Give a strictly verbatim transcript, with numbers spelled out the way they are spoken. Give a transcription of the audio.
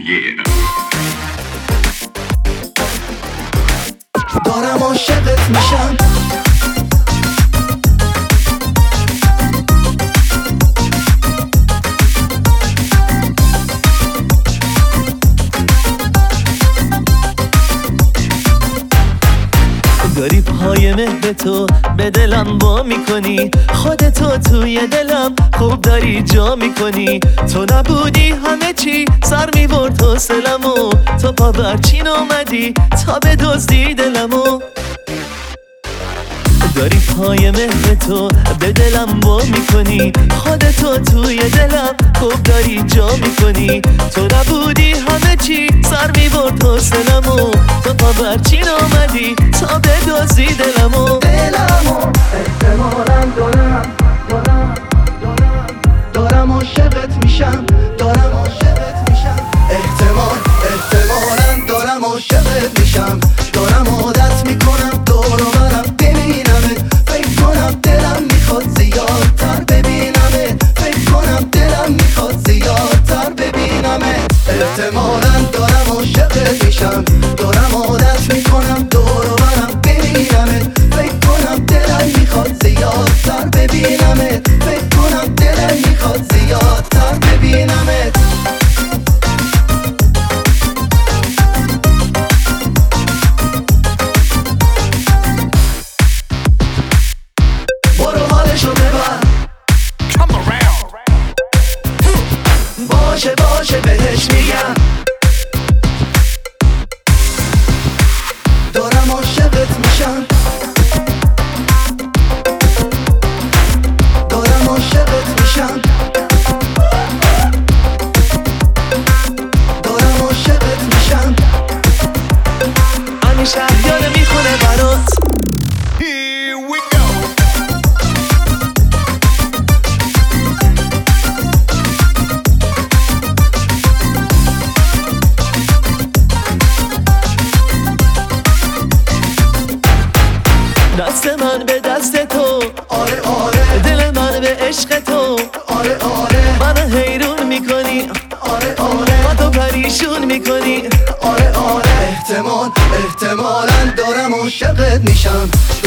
yeah. دارم عاشقت میشم. داری پای مهر تو به دلم وا میکنی، خودتو توی دلم خوب داری جا میکنی. تو نبودی همه چی سر میبرد حوصلمو، تو پا برچین اومدی تا بدزدی دلمو. داری پای مهر تو به دلم وا میکنی، خودتو توی دلم خوب داری جا میکنی. تو نبودی همه چی سر میبرد حوصلمو، تو پا برچین اومدی تا بدزدی دلمو. دلمو احتمالاً دارم دارم دارم دارم عاشقت میشم. دارم عاشقت میشم. احتمال احتمالاً دارم عاشقت میشم. دارم عادت میکنم دور و برم ببینمت. فکر کنم دلم میخواد زیادتر ببینمت. فکر کنم دلم میخواد زیادتر ببینمت. احتمالاً دارم عاشقت میشم. دارم عادت میکنم دور و برم ببینمت. فکر کنم دلم میخواد زیادتر ببینمت. فکر کنم دلم میخواد زیادتر ببینمت. برو حالشو ببر. باشه باشه بهش میگم. دارم عاشقت میشم. دارم عاشقت میشم. دارم عاشقت میشم. همین شهریار میخونه برات. Here we go. دست من به دست تو، آره آره دل من به عشق تو. آره آره منو حیرون میکنی، آره آره من تو پریشون میکنی. آره آره احتمال احتمالاً دارم عاشقت میشم.